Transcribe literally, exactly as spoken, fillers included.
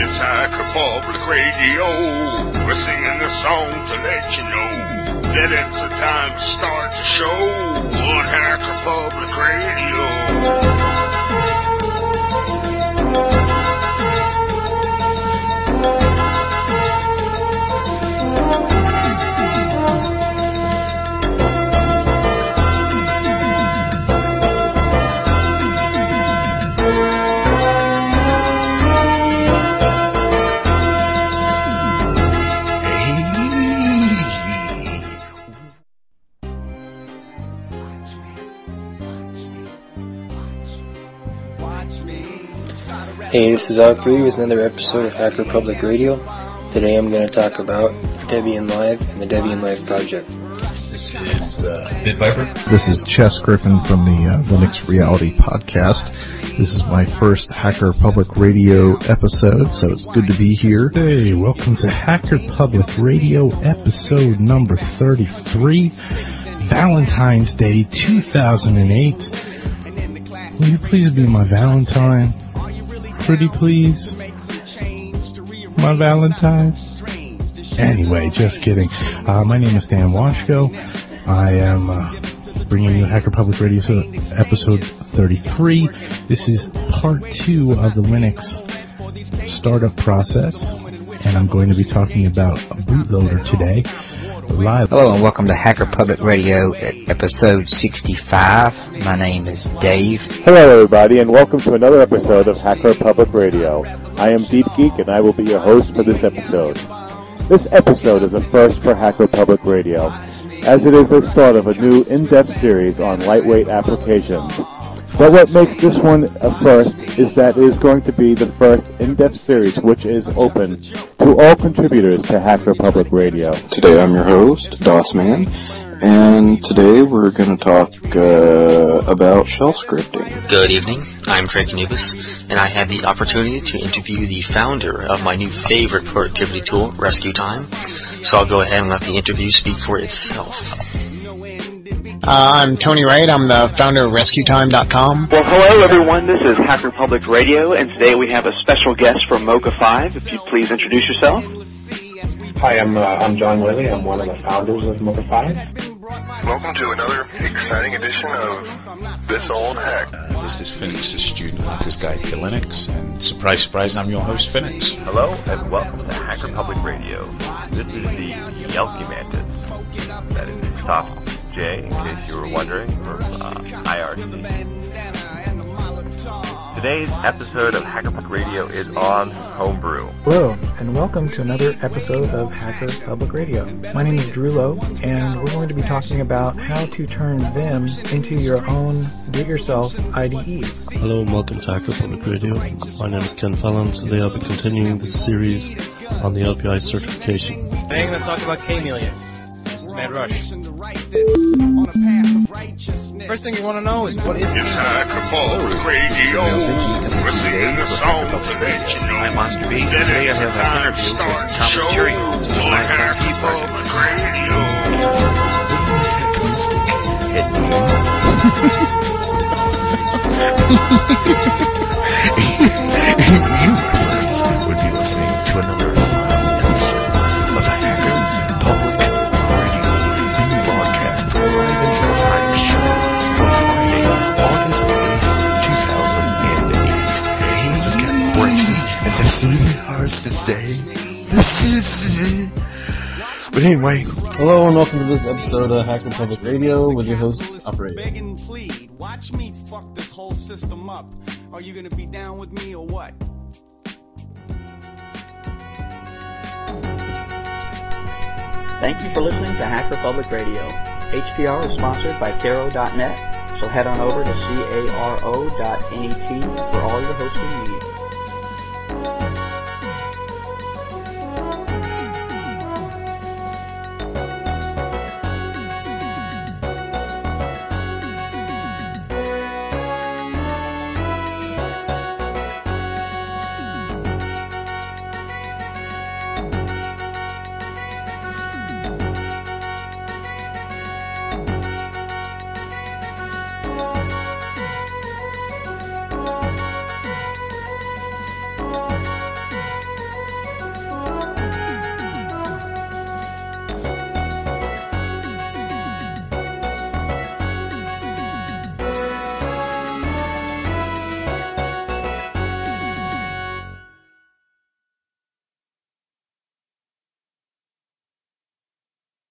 It's Hacker Public Radio. We're singing the song to let you know that it's the time to start the show on Hacker Public Radio. Hey, this is R three with another episode of Hacker Public Radio. Today I'm going to talk about Debian Live and the Debian Live project. This is uh, BitViper. This is Chess Griffin from the uh, Linux Reality Podcast. This is my first Hacker Public Radio episode, so it's good to be here. Hey, welcome to Hacker Public Radio episode number thirty-three, Valentine's Day two thousand eight. Will you please be my Valentine? Pretty please? My Valentine? Anyway, just kidding. Uh, my name is Dan Washko. I am uh, bringing you Hacker Public Radio episode thirty-three. This is part two of the Linux startup process, and I'm going to be talking about a bootloader today. Live. Hello and welcome to Hacker Public Radio episode sixty-five. My name is Dave. Hello everybody and welcome to another episode of Hacker Public Radio. I am Deep Geek and I will be your host for this episode. This episode is a first for Hacker Public Radio, as it is the start of a new in-depth series on lightweight applications. But what makes this one a first is that it is going to be the first in-depth series which is open to all contributors to Hacker Public Radio. Today I'm your host, DOSman, and today we're going to talk uh, about shell scripting. Good evening, I'm Frank Anubis, and I had the opportunity to interview the founder of my new favorite productivity tool, Rescue Time, so I'll go ahead and let the interview speak for itself. Uh, I'm Tony Wright. I'm the founder of Rescue Time dot com. Well, hello everyone. This is Hacker Public Radio, and today we have a special guest from Mocha five. If you'd please introduce yourself. Hi, I'm uh, I'm John Willey. I'm one of the founders of Mocha five. Welcome to another exciting edition of This Old Hack. Uh, this is Phoenix, the Student Hacker's Guide to Linux, and surprise, surprise, I'm your host, Phoenix. Hello, and welcome to Hacker Public Radio. This is the Yelky Mantis. That is the top J, in case you were wondering, for uh, I R C. Today's episode of Hacker Public Radio is on Homebrew. Hello, and welcome to another episode of Hacker Public Radio. My name is Drew Lowe, and we're going to be talking about how to turn Vim into your own do-it-yourself I D E. Hello, and welcome to Hacker Public Radio. My name is Ken Fallon. Today I'll be continuing the series on the L P I certification. Today I'm going to talk about K-Million. Mad Rush. First thing you want to know is what is It's Hacker Public Radio. We're singing the song to let you know. I'm Monster B. Today I have an interview with Thomas Cherry, who's a nice M C Public Radio. You, my friends, would be listening to another episode of Hacker Public Radio, being broadcast live in real time show for Friday, August eighth, two thousand eight. Just got braces and this really hard to say. This is it. But anyway. Hello and welcome to this episode of Hacker Public Radio with your host, Operator. Watch me fuck this whole system up. Are you gonna be down with me or what? Thank you for listening to Hacker Public Radio. H P R is sponsored by Caro dot net, so head on over to caro dot net for all your hosting needs.